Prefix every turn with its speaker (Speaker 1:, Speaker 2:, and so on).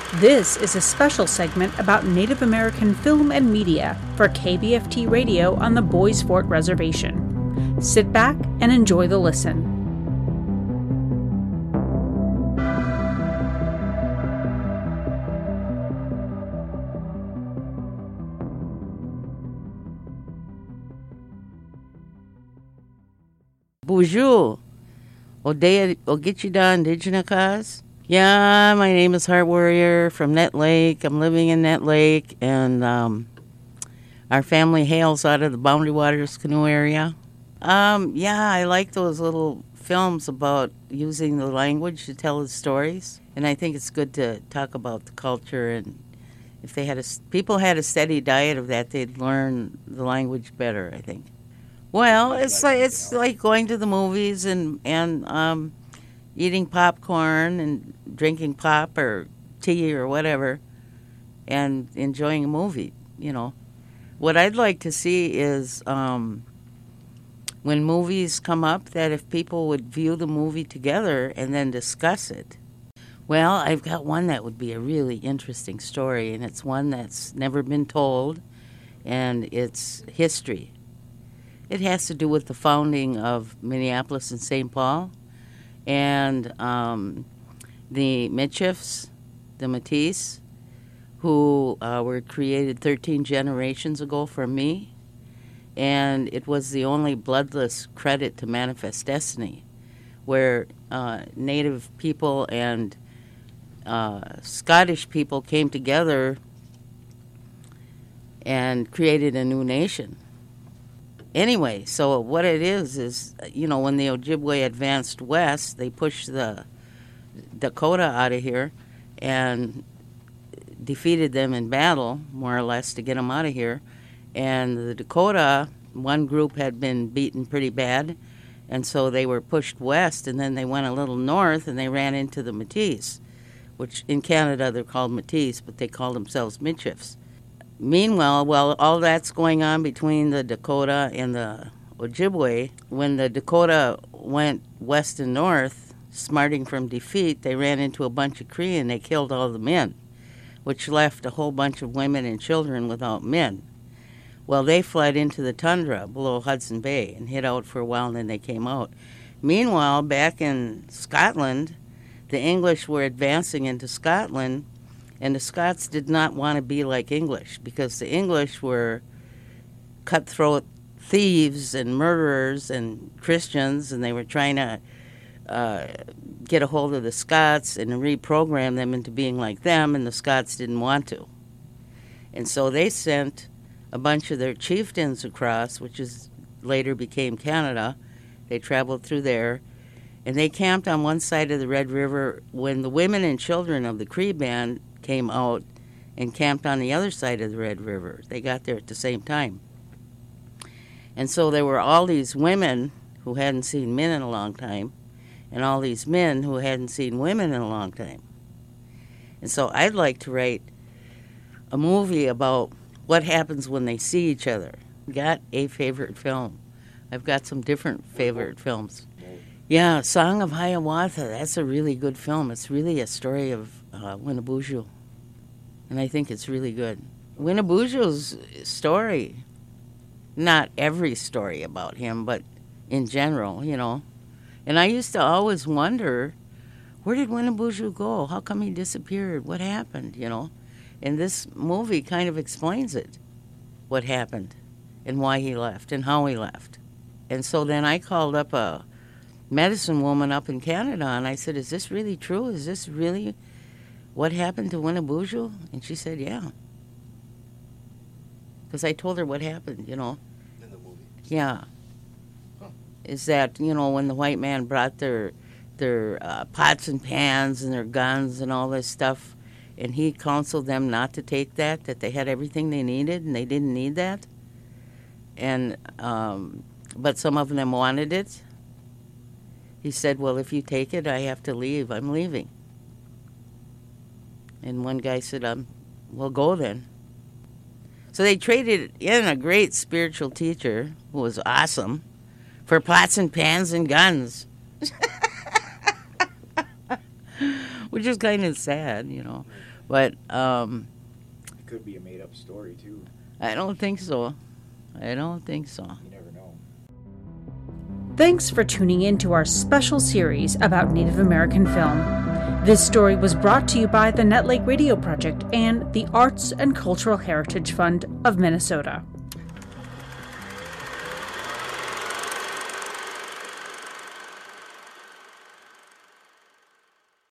Speaker 1: This is a special segment about Native American film and media for KBFT Radio on the Bois Forte Reservation. Sit back and enjoy the listen.
Speaker 2: Bonjour. Odea Ogichida Indigenakas. Yeah, my name is Heart Warrior from Net Lake. I'm living in Net Lake, and our family hails out of the Boundary Waters Canoe area. Yeah, I like those little films about using the language to tell the stories, and I think it's good to talk about the culture. And if they had people had a steady diet of that, they'd learn the language better, I think. Well, it's like going to the movies and eating popcorn and drinking pop or tea or whatever and enjoying a movie, you know. What I'd like to see is when movies come up, that if people would view the movie together and then discuss it. Well, I've got one that would be a really interesting story, and it's one that's never been told, and it's history. It has to do with the founding of Minneapolis and St. Paul, and the Mitcheffs, the Métis, who were created 13 generations ago from me, and it was the only bloodless credit to Manifest Destiny, where Native people and Scottish people came together and created a new nation. Anyway, so what it is, you know, when the Ojibwe advanced west, they pushed the Dakota out of here and defeated them in battle, more or less, to get them out of here. And the Dakota, one group had been beaten pretty bad, and so they were pushed west, and then they went a little north, and they ran into the Métis, which in Canada they're called Métis, but they call themselves Mitcheffs. Meanwhile, while all that's going on between the Dakota and the Ojibwe, when the Dakota went west and north, smarting from defeat, they ran into a bunch of Cree and they killed all the men, which left a whole bunch of women and children without men. Well, they fled into the tundra below Hudson Bay and hid out for a while, and then they came out. Meanwhile, back in Scotland, the English were advancing into Scotland, and the Scots did not want to be like English, because the English were cutthroat thieves and murderers and Christians, and they were trying to get a hold of the Scots and reprogram them into being like them, and the Scots didn't want to. And so they sent a bunch of their chieftains across, which is later became Canada. They traveled through there, and they camped on one side of the Red River when the women and children of the Cree band came out and camped on the other side of the Red River. They got there at the same time. And so there were all these women who hadn't seen men in a long time, and all these men who hadn't seen women in a long time. And so I'd like to write a movie about what happens when they see each other. Got a favorite film. I've got some different favorite films. Yeah, Song of Hiawatha, that's a really good film. It's really a story of Winnebujo, and I think it's really good. Winnebujo's story, not every story about him, but in general, you know. And I used to always wonder, where did Winnebujo go? How come he disappeared? What happened, you know? And this movie kind of explains it, what happened, and why he left, and how he left. And so then I called up a medicine woman up in Canada, and I said, is this really true? Is this really what happened to Winnebujo? And she said, yeah. Because I told her what happened, you know.
Speaker 3: In the movie?
Speaker 2: Yeah. Huh. Is that, you know, when the white man brought their pots and pans and their guns and all this stuff, and he counseled them not to take that they had everything they needed, and they didn't need that. And but some of them wanted it. He said, well, if you take it, I have to leave. I'm leaving. And one guy said, well, go then. So they traded in a great spiritual teacher who was awesome for pots and pans and guns. Which is kind of sad, you know. But
Speaker 3: It could be a made-up story, too.
Speaker 2: I don't think so. I don't think so.
Speaker 3: You never know.
Speaker 1: Thanks for tuning in to our special series about Native American film. This story was brought to you by the Nett Lake Radio Project and the Arts and Cultural Heritage Fund of Minnesota.